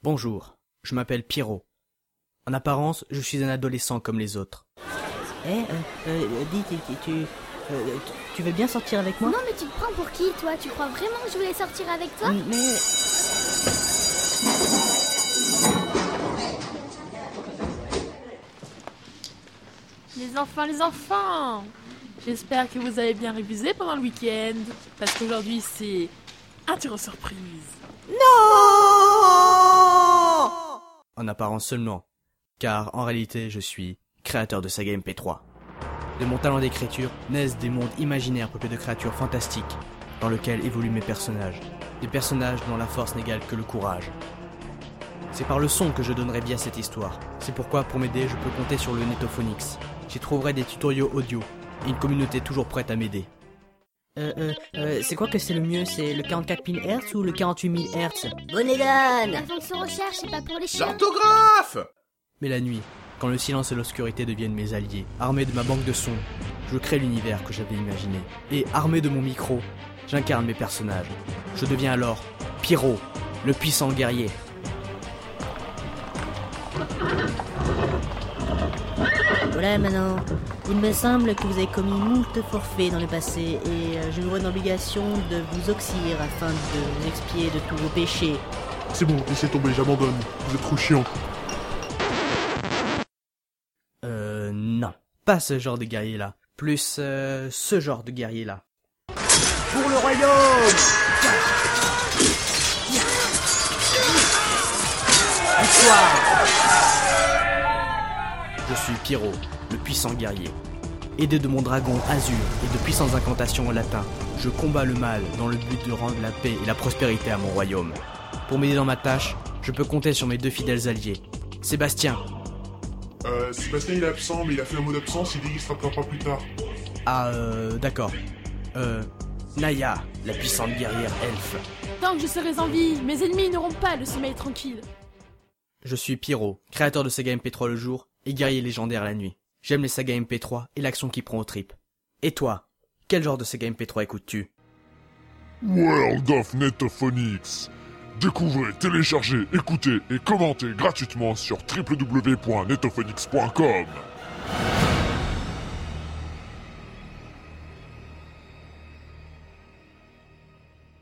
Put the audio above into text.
Bonjour, je m'appelle Pierrot. En apparence, je suis un adolescent comme les autres. Tu veux bien sortir avec moi? Non, mais tu te prends pour qui, toi? Tu crois vraiment que je voulais sortir avec toi? Mais... Les enfants, j'espère que vous avez bien révisé pendant le week-end, parce qu'aujourd'hui c'est un tir surprise. Non! En apparence seulement, car en réalité, je suis créateur de saga MP3. De mon talent d'écriture naissent des mondes imaginaires peuplés de créatures fantastiques, dans lesquels évoluent mes personnages. Des personnages dont la force n'égale que le courage. C'est par le son que je donnerai vie à cette histoire. C'est pourquoi, pour m'aider, je peux compter sur le Netophonix. J'y trouverai des tutoriaux audio, et une communauté toujours prête à m'aider. C'est quoi que c'est le mieux? C'est le 44 000 Hz ou le 48 000 Hz? La fonction recherche, c'est pas pour les chiens. L'orthographe! Mais la nuit, quand le silence et l'obscurité deviennent mes alliés, armé de ma banque de sons, je crée l'univers que j'avais imaginé. Et armé de mon micro, j'incarne mes personnages. Je deviens alors Pierrot, le puissant guerrier. Voilà maintenant, il me semble que vous avez commis moult forfaits dans le passé et je me vois dans l'obligation de vous auxilier afin de vous expier de tous vos péchés. C'est bon, laissez tomber, j'abandonne. Vous êtes trop chiant. Non. Pas ce genre de guerrier-là. Plus, ce genre de guerrier-là. Pour le royaume! Victoire! Je suis Pierrot, le puissant guerrier. Aidé de mon dragon azur et de puissantes incantations en latin, je combats le mal dans le but de rendre la paix et la prospérité à mon royaume. Pour m'aider dans ma tâche, je peux compter sur mes deux fidèles alliés. Sébastien. Sébastien il est absent, mais il a fait un mot d'absence, il dit qu'il se rattrapera plus tard. D'accord. Naya, la puissante guerrière elfe. Tant que je serai en vie, mes ennemis n'auront pas le sommeil tranquille. Je suis Pierrot, créateur de saga MP3 le jour et guerrier légendaire la nuit. J'aime les sagas MP3 et l'action qui prend aux tripes. Et toi, quel genre de saga MP3 écoutes-tu? World of Netophonix. Découvrez, téléchargez, écoutez et commentez gratuitement sur www.netophonix.com.